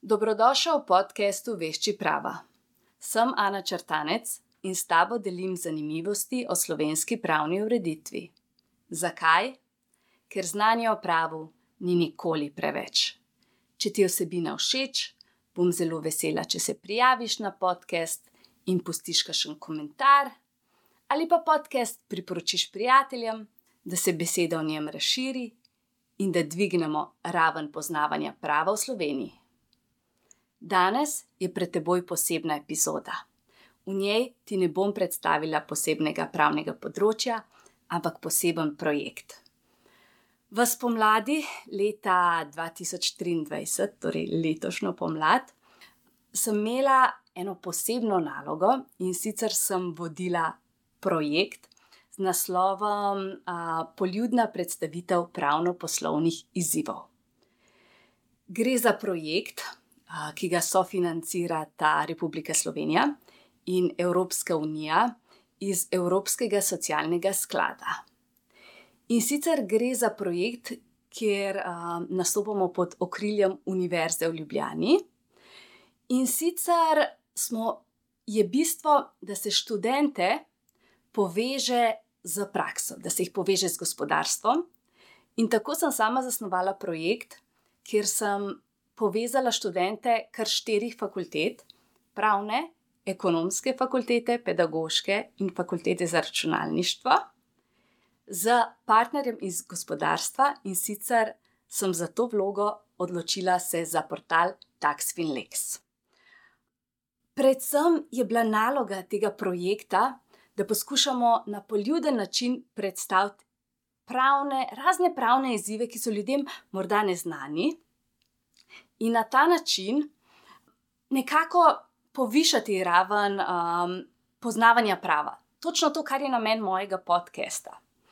Dobrodošel v podcastu Vešči prava. Sem Ana Črtanec in s tabo delim zanimivosti o slovenski pravni ureditvi. Zakaj? Ker znanja o pravu ni nikoli preveč. Če ti je vsebina všeč, bom zelo vesela, če se prijaviš na podcast in pustiš kakšen komentar, ali pa podcast priporočiš prijateljem, da se beseda o njem razširi in da dvignemo raven poznavanja prava v Sloveniji. Danes je pred teboj posebna epizoda. V njej ti ne bom predstavila posebnega pravnega področja, ampak poseben projekt. V spomladi leta 2023, torej letošnjo pomlad, sem imela eno posebno nalogo in sicer sem vodila projekt z naslovom Poljudna predstavitev pravno-poslovnih izzivov. Gre za projekt, ki ga sofinancirata Republika Slovenija in Evropska unija iz Evropskega socialnega sklada. In sicer gre za projekt, kjer nastopamo pod okriljem Univerze v Ljubljani. In sicer je bistvo, da se študente poveže z prakso, da se jih poveže z gospodarstvom. In tako sem sama zasnovala projekt, kjer sem povezala študente kar 4 fakultet, pravne, ekonomske fakultete, pedagoške in fakultete za računalništvo, z partnerjem iz gospodarstva, in sicer sem za to vlogo odločila se za portal Tax.fin.lex. Predvsem je bila naloga tega projekta, da poskušamo na poljuden način predstaviti razne pravne izzive, ki so ljudem morda neznani, in na ta način nekako povišati raven poznavanja prava. Točno to, kar je namen mojega podcasta.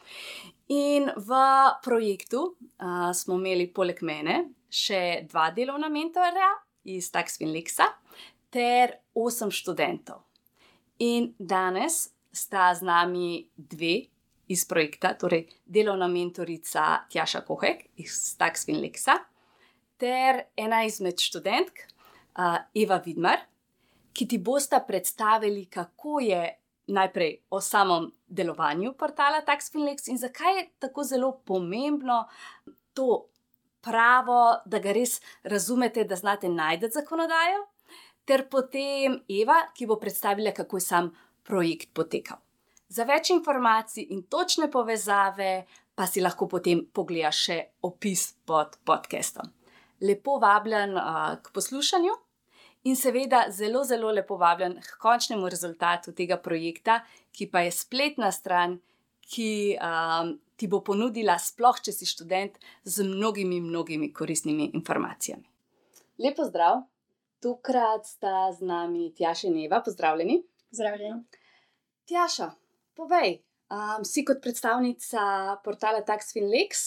In v projektu smo imeli poleg mene še 2 delovna mentorja iz Tax.fin.lexa ter 8 študentov. In danes sta z nami 2 iz projekta, torej delovna mentorica Tjaša Kohek iz Tax.fin.lexa ter ena izmed študentk, Eva Vidmar, ki ti bosta predstavili, kako je najprej o samem delovanju portala Tax.fin.lex in zakaj je tako zelo pomembno to pravo, da ga res razumete, da znate najti zakonodajo, ter potem Eva, ki bo predstavila, kako je sam projekt potekal. Za več informacij in točne povezave pa si lahko potem pogledaš še opis pod podcastom. Lepo vabljen k poslušanju in seveda zelo, zelo lepo vabljen k končnemu rezultatu tega projekta, ki pa je spletna stran, ki ti bo ponudila, sploh če si študent, z mnogimi koristnimi informacijami. Lep pozdrav, tokrat sta z nami Tjaša in Eva, pozdravljeni. Pozdravljeni. Tjaša, povej, si kot predstavnica portala Tax.fin.lex,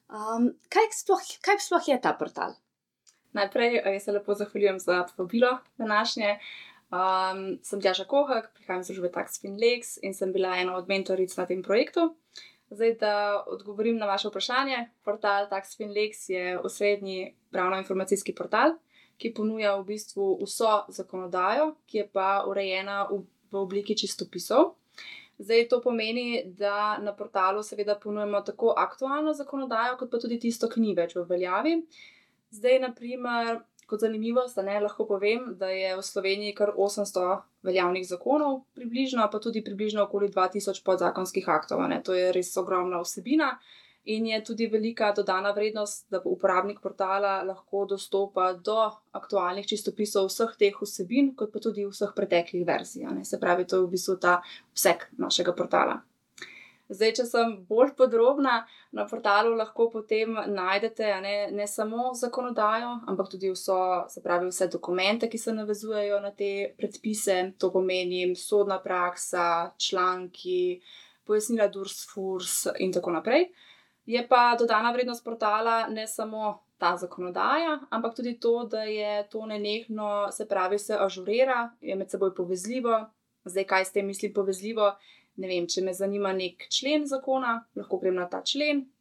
kaj sploh je ta portal? Najprej se lepo zahvaljujem za povabilo današnje. Sem Tjaša Kohek, prihajam iz družbe Tax.fin.lex in sem bila ena od mentoric na tem projektu. Zdaj, da odgovorim na vaše vprašanje, portal Tax.fin.lex je osrednji pravno-informacijski portal, ki ponuja v bistvu vso zakonodajo, ki je pa urejena v obliki čistopisov. Zdaj, to pomeni, da na portalu seveda ponujemo tako aktualno zakonodajo, kot pa tudi tisto, ki ni več v veljavi. Zdaj, na primer, kot zanimivost, lahko povem, da je v Sloveniji kar 800 veljavnih zakonov, približno, pa tudi približno okoli 2000 podzakonskih aktov. To je res ogromna vsebina in je tudi velika dodana vrednost, da uporabnik portala lahko dostopa do aktualnih čistopisov vseh teh vsebin, kot pa tudi vseh preteklih verzij. Se pravi, to je v bistvu ta obseg našega portala. Zdaj, če sem bolj podrobna, na portalu lahko potem najdete ne samo zakonodajo, ampak tudi vse dokumente, ki se navezujejo na te predpise. To pomeni sodna praksa, članki, pojasnila DURS, FURS in tako naprej. Je pa dodana vrednost portala ne samo ta zakonodaja, ampak tudi to, da je to nenehno, se ažurira, je med seboj povezljivo. Zdaj, kaj s tem mislim povezljivo? Ne vem, če me zanima nek člen zakona, lahko grem na ta člen,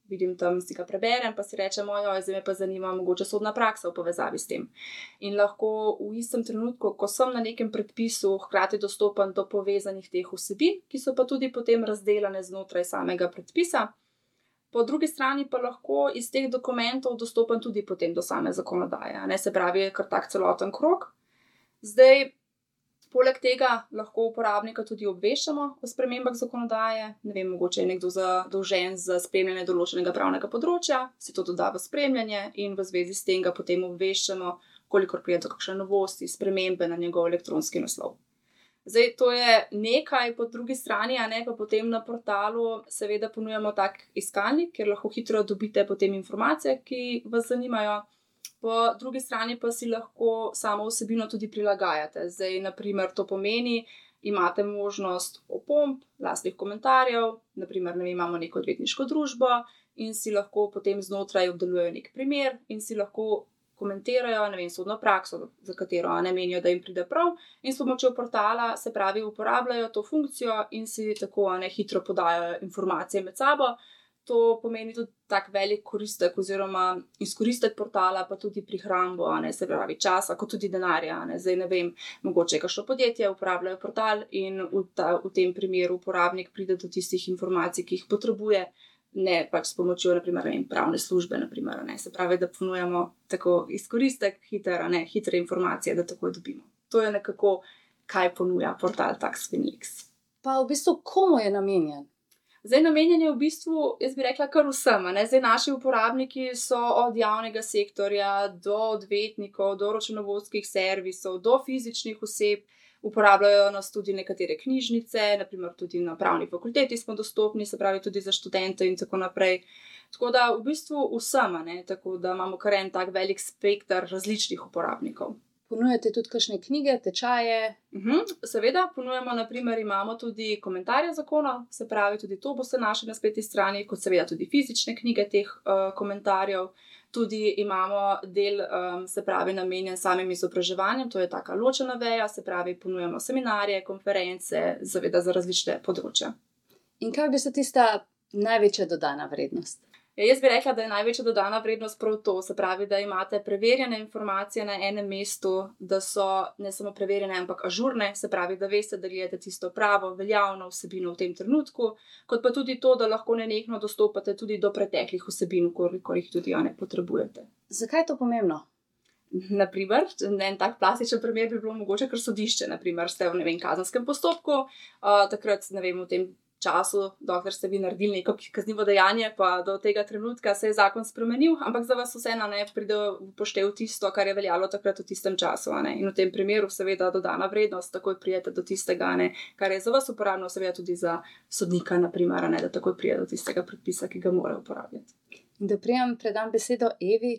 vidim tam, si ga preberem, pa si rečem, ojoj, zdaj me pa zanima mogoče sodna praksa v povezavi s tem. In lahko v istem trenutku, ko sem na nekem predpisu, hkrati dostopen do povezanih teh vsebin, ki so pa tudi potem razdeljene znotraj samega predpisa. Po drugi strani pa lahko iz teh dokumentov dostopen tudi potem do same zakonodaje, ne, se pravi, je kar tak celoten krog. Zdaj, poleg tega lahko uporabnika tudi obveščamo o spremembah zakonodaje, ne vem, mogoče je nekdo zadolžen za spremljanje določenega pravnega področja, si to doda v spremljanje in v zvezi s tem ga potem obveščamo, kolikor pride do kakšne novosti, spremembe na njegov elektronski naslov. Zdaj, to je nekaj, po drugi strani, a ne, pa potem na portalu seveda ponujamo tak iskalnik, kjer lahko hitro dobite potem informacije, ki vas zanimajo. Po drugi strani pa si lahko samo vsebino tudi prilagajate. Zdaj, naprimer, to pomeni, imate možnost opomb, lastnih komentarjev, naprimer, ne vem, imamo neko odvetniško družbo in si lahko potem znotraj obdelujejo nek primer in si lahko komentirajo, ne vem, sodno prakso, za katero ne menijo, da jim pride prav, in s pomočjo portala, se pravi, uporabljajo to funkcijo in si tako hitro podajo informacije med sabo. To pomeni tudi tak velik koristek oziroma izkoristek portala, pa tudi prihrambo, se pravi, časa, kot tudi denarja. Zdaj, ne vem, mogoče kakšno podjetje uporabljajo portal in v tem primeru uporabnik pride do tistih informacij, ki jih potrebuje, ne pač s pomočjo, naprimer, pravne službe, naprimer, se pravi, da ponujamo tako izkoristek, hitre informacije, da takoj dobimo. To je nekako, kaj ponuja portal Tax FinLex. Pa v bistvu komu je namenjen? Zdaj, namenjen je v bistvu, jaz bi rekla, kar vsem. Zdaj, naši uporabniki so od javnega sektorja do odvetnikov, do računovodskih servisov, do fizičnih oseb. Uporabljajo nas tudi nekatere knjižnice, naprimer tudi na pravni fakulteti smo dostopni, se pravi tudi za študente in tako naprej. Tako da v bistvu vsem, tako da imamo kar en tak velik spekter različnih uporabnikov. Ponujate tudi kakšne knjige, tečaje? Seveda, ponujamo, naprimer, imamo tudi komentarje zakonov, se pravi, tudi to boste našli na spletni strani, kot seveda tudi fizične knjige teh komentarjev. Tudi imamo del, se pravi, namenjen samim izobraževanjem, to je taka ločena veja, se pravi, ponujamo seminarje, konference, seveda za različne področja. In kaj bi se tista največja dodana vrednost? Jaz bi rekla, da je največja dodana vrednost prav to, se pravi, da imate preverjene informacije na enem mestu, da so ne samo preverjene, ampak ažurne, se pravi, da veste, da gledate tisto pravo, veljavno vsebino v tem trenutku, kot pa tudi to, da lahko nenehno dostopate tudi do preteklih vsebin, koliko jih tudi potrebujete. Zakaj je to pomembno? Naprimer, en tak plastičen primer bi bilo mogoče kar sodišče, naprimer, ste v, kazenskem postopku, takrat, v tem času, dokler ste vi naredili neko kaznivo dejanje, pa do tega trenutka se je zakon spremenil, ampak za vas vseeno pride v poštev tisto, kar je veljalo takrat v tistem času. In v tem primeru seveda dodana vrednost, takoj prijete do tistega, kar je za vas uporabno, seveda tudi za sodnika, naprimer, da takoj prije do tistega predpisa, ki ga mora uporabljati. Da predam besedo Evi.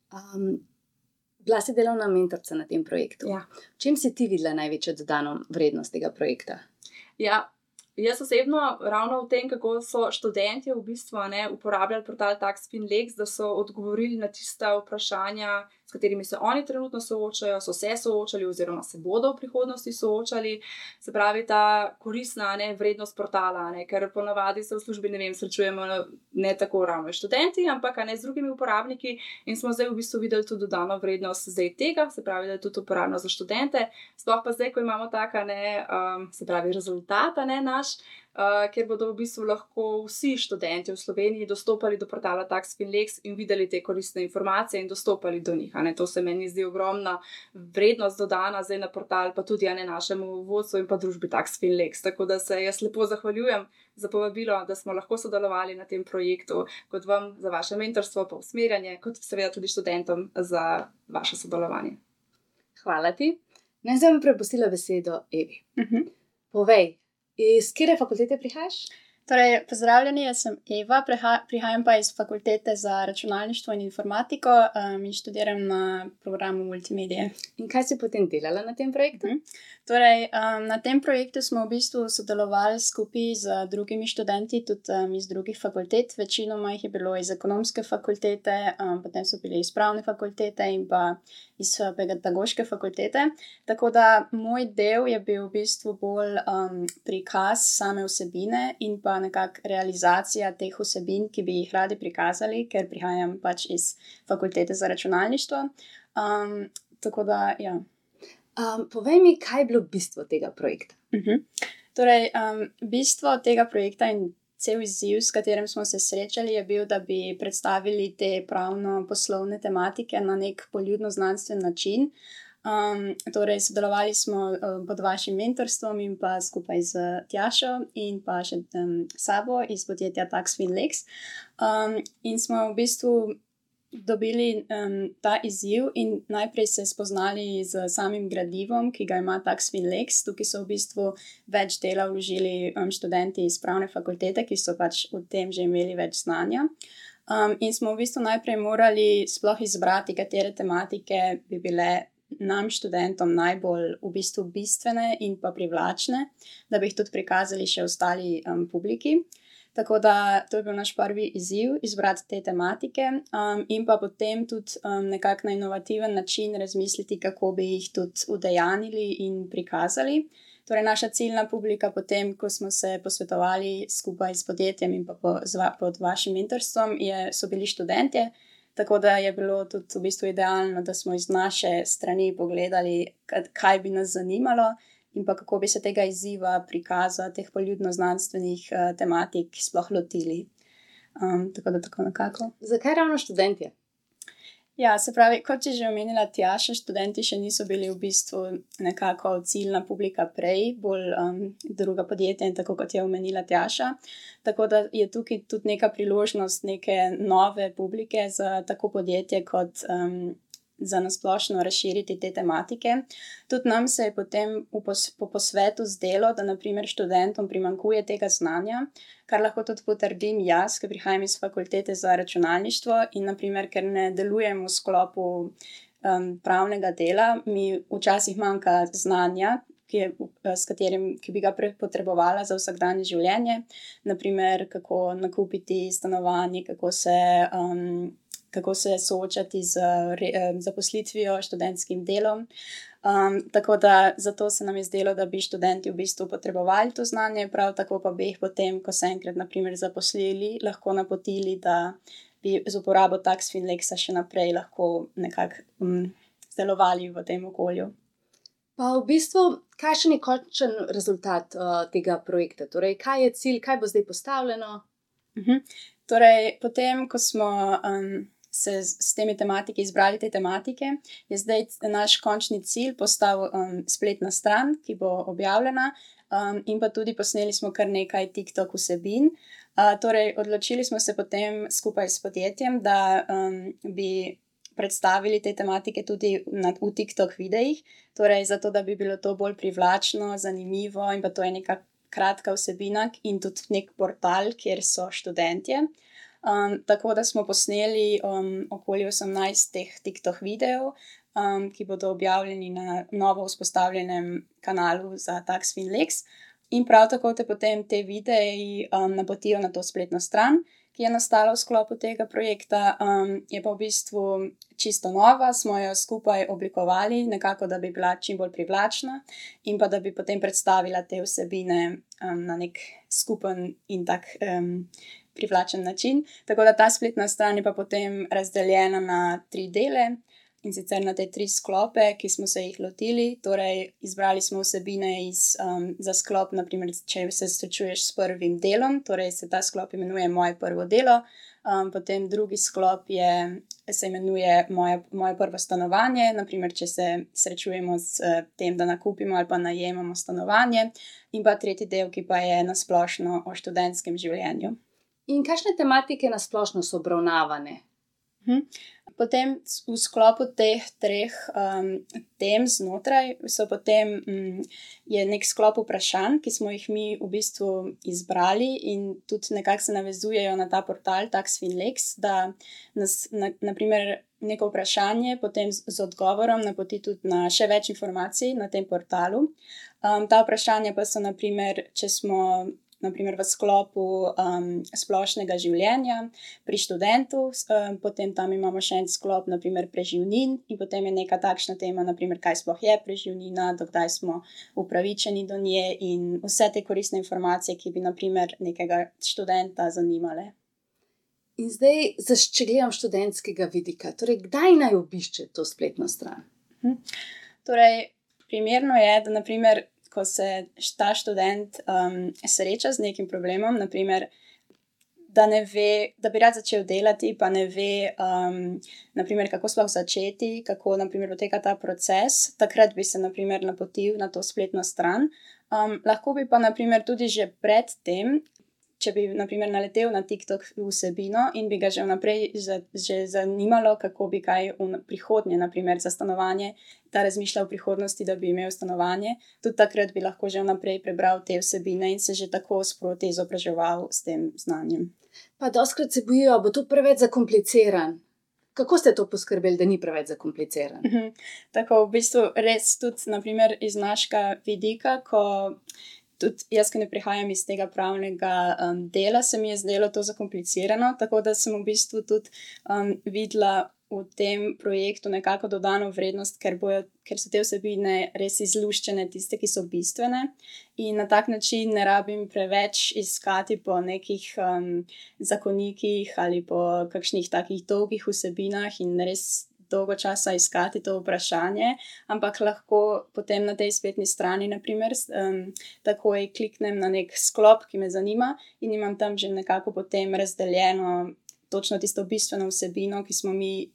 Bila si delovna mentorica na tem projektu. Ja. V čem si ti videla največjo dodano vrednost tega projekta? Ja, jaz osebno ravno v tem, kako so študentje v bistvu uporabljali portal Tax FinLex, da so odgovorili na tista vprašanja, s katerimi se oni trenutno soočajo, so se soočali oziroma se bodo v prihodnosti soočali. Se pravi, ta koristna vrednost portala, ker ponavadi se v službi, srečujemo ne tako ravno študenti, ampak z drugimi uporabniki in smo zdaj v bistvu videli tudi dodano vrednost zdaj tega, se pravi, da je tudi uporabno za študente. Sploh pa zdaj, ko imamo taka, se pravi, rezultat, naš, kjer bodo v bistvu lahko vsi študenti v Sloveniji dostopali do portala Tax FinLex in videli te koristne informacije in dostopali do njih. To se meni zdi ogromna vrednost dodana zdaj na portal, pa tudi našemu vodstvu in pa družbi Tax FinLex. Tako da se jaz lepo zahvaljujem za povabilo, da smo lahko sodelovali na tem projektu, kot vam za vaše mentorstvo, pa usmerjanje, kot seveda tudi študentom za vaše sodelovanje. Hvala ti. Zdaj bom prepustila besedo Evi. Povej, iz katere fakultete prihajaš? Torej, pozdravljeni, jaz sem Eva, prihajam pa iz fakultete za računalništvo in informatiko in študiram na programu multimedije. In kaj si potem delala na tem projektu? Torej, na tem projektu smo v bistvu sodelovali skupaj z drugimi študenti, tudi iz drugih fakultet. Večinoma jih je bilo iz ekonomske fakultete, potem so bili iz pravne fakultete in pa iz pedagoške fakultete. Tako da moj del je bil v bistvu bolj prikaz same vsebine in pa pa nekako realizacija teh vsebin, ki bi jih radi prikazali, ker prihajam pač iz fakultete za računalništvo. Tako da, ja. Povej mi, kaj je bilo bistvo tega projekta? Torej, bistvo tega projekta in cel izziv, s katerim smo se srečali, je bil, da bi predstavili te pravno-poslovne tematike na nek poljudno-znanstven način. Torej, sodelovali smo pod vašim mentorstvom in pa skupaj z Tjašo in pa še Sabo iz podjetja Tax FinLex. In smo v bistvu dobili ta izziv in najprej se spoznali z samim gradivom, ki ga ima Tax FinLex. Tukaj so v bistvu več dela vložili študenti iz pravne fakultete, ki so pač v tem že imeli več znanja. In smo v bistvu najprej morali sploh izbrati, katere tematike bi bile nam študentom najbolj v bistvu bistvene in pa privlačne, da bi jih tudi prikazali še ostali publiki. Tako da to je bil naš prvi izziv, izbrati te tematike in pa potem tudi nekako na inovativen način razmisliti, kako bi jih tudi udejanili in prikazali. Torej, naša ciljna publika potem, ko smo se posvetovali skupaj s podjetjem in pa pod vašim mentorstvom, so bili študentje, tako da je bilo tudi v bistvu idealno, da smo iz naše strani pogledali, kaj bi nas zanimalo in pa kako bi se tega izziva prikaza, teh poljudno-znanstvenih tematik sploh lotili. Tako da tako nekako. Zakaj ravno študentje? Ja, se pravi, kot je že omenila Tjaša, študenti še niso bili v bistvu nekako ciljna publika prej, bolj druga podjetja in tako kot je omenila Tjaša. Tako da je tukaj tudi neka priložnost neke nove publike za tako podjetje kot za nasplošno razširiti te tematike. Tudi nam se je potem po posvetu zdelo, da naprimer študentom primanjkuje tega znanja, kar lahko tudi potrdim jaz, ki prihajam iz fakultete za računalništvo in naprimer, ker ne delujem v sklopu pravnega dela, mi včasih manjka znanja, ki bi ga potrebovala za vsakdanje življenje, naprimer, kako nakupiti stanovanje, kako se soočati z zaposlitvijo, študentskim delom. Tako da zato se nam je zdelo, da bi študenti v bistvu potrebovali to znanje, prav tako pa bi jih potem, ko se enkrat naprimer zaposlili, lahko napotili, da bi z uporabo Tax FinLexa še naprej lahko nekako delovali v tem okolju. Pa v bistvu, kakšen je končen rezultat tega projekta? Torej, kaj je cilj, kaj bo zdaj postavljeno? Torej, potem, ko smo se s temi tematiki izbrali te tematike, je zdaj naš končni cilj postal spletna stran, ki bo objavljena, in pa tudi posneli smo kar nekaj TikTok vsebin. Torej, odločili smo se potem skupaj s podjetjem, da bi predstavili te tematike tudi v TikTok videih, torej zato, da bi bilo to bolj privlačno, zanimivo in pa to je neka kratka vsebina in tudi nek portal, kjer so študentje. Tako da smo posneli okoli 18 teh TikTok videov, ki bodo objavljeni na novo vzpostavljenem kanalu za Tax FinLex. In prav tako te potem te videi napotijo na to spletno stran, ki je nastala v sklopu tega projekta. Je pa v bistvu čisto nova, smo jo skupaj oblikovali, nekako, da bi bila čim bolj privlačna in pa da bi potem predstavila te vsebine na nek skupen in tak privlačen način. Tako da ta spletna stran je pa potem razdeljena na 3 dele in sicer na te 3 sklope, ki smo se jih lotili. Torej, izbrali smo vsebine za sklop, naprimer, če se srečuješ s prvim delom, torej se ta sklop imenuje Moje prvo delo. Potem drugi sklop se imenuje Moje prvo stanovanje, naprimer, če se srečujemo s tem, da nakupimo ali pa najemamo stanovanje. In pa tretji del, ki pa je nasplošno o študentskem življenju. In kakšne tematike nasplošno so obravnavane? Potem v sklopu teh 3 tem znotraj je nek sklop vprašanj, ki smo jih mi v bistvu izbrali in tudi nekako se navezujejo na ta portal Tax FinLex, da nas naprimer neko vprašanje potem z odgovorom napoti tudi na še več informacij na tem portalu. Ta vprašanja pa so naprimer, če smo naprimer v sklopu splošnega življenja pri študentu, potem tam imamo še en sklop, naprimer preživnin, in potem je neka takšna tema, naprimer, kaj sploh je preživnina, do kdaj smo upravičeni do nje in vse te koristne informacije, ki bi naprimer nekega študenta zanimale. In zdaj, če gledam študentskega vidika, torej kdaj naj obišče to spletno stran? Torej, primerno je, da naprimer, ko se ta študent sreča z nekim problemom, naprimer, da ne ve, da bi rad začel delati, pa ne ve, naprimer, kako sploh začeti, kako naprimer poteka ta proces, takrat bi se naprimer napotil na to spletno stran. Lahko bi pa naprimer tudi že pred tem, če bi naprimer naletel na TikTok vsebino in bi ga že vnaprej že zanimalo, kako bi kaj v prihodnje, naprimer za stanovanje, da razmišlja v prihodnosti, da bi imel stanovanje, tudi takrat bi lahko že vnaprej prebral te vsebine in se že tako sproti izobraževal s tem znanjem. Pa dostikrat se bojijo, bo to preveč zakompliciran. Kako ste to poskrbeli, da ni preveč zakompliciran? Tako, v bistvu res tudi, naprimer, iz našega vidika, ko tudi jaz, ki ne prihajam iz tega pravnega dela, se mi je zdelo to zakomplicirano, tako da sem v bistvu tudi videla v tem projektu nekako dodano vrednost, ker so te vsebine res izluščene, tiste, ki so bistvene, in na tak način ne rabim preveč iskati po nekih zakonikih ali po kakšnih takih dolgih vsebinah in res dolgo časa iskati to vprašanje, ampak lahko potem na tej spletni strani, naprimer, takoj kliknem na nek sklop, ki me zanima, in imam tam že nekako potem razdeljeno točno tisto bistveno vsebino, ki smo mi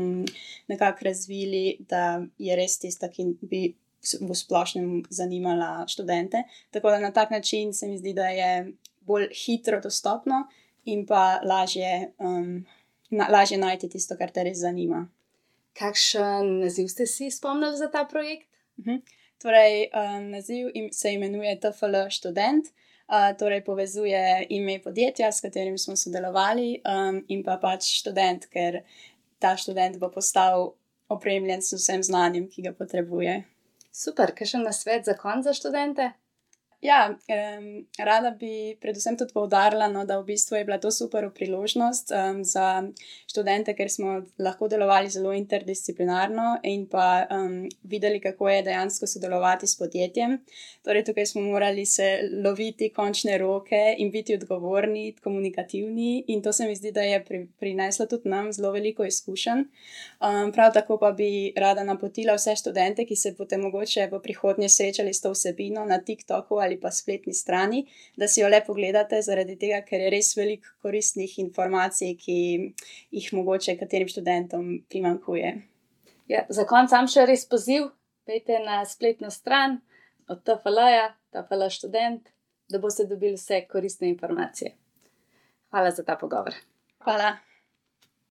nekako razvili, da je res tista, ki bi v splošnem zanimala študente. Tako da na tak način se mi zdi, da je bolj hitro dostopno in pa lažje najti tisto, kar te res zanima. Kakšen naziv ste si spomnili za ta projekt? Torej, naziv se imenuje TFL študent, torej povezuje ime podjetja, s katerim smo sodelovali, in pa pač študent, ker ta študent bo postal opremljen s vsem znanjem, ki ga potrebuje. Super, kakšen nasvet za konec za študente? Ja, rada bi predvsem tudi poudarila, da v bistvu je bila to super priložnost za študente, ker smo lahko delovali zelo interdisciplinarno in pa videli, kako je dejansko sodelovati s podjetjem. Torej, tukaj smo morali se loviti končne roke in biti odgovorni, komunikativni, in to se mi zdi, da je prineslo tudi nam zelo veliko izkušenj. Prav tako pa bi rada napotila vse študente, ki se boste mogoče v prihodnje srečali s to vsebino na TikToku ali pa spletni strani, da si jo le pogledate, zaradi tega, ker je res veliko koristnih informacij, ki jih mogoče katerim študentom primanjkuje. Ja, za konec sam še res poziv, pejte na spletno stran od TFL-ja, TFL študent, da boste dobili vse koristne informacije. Hvala za ta pogovor. Hvala.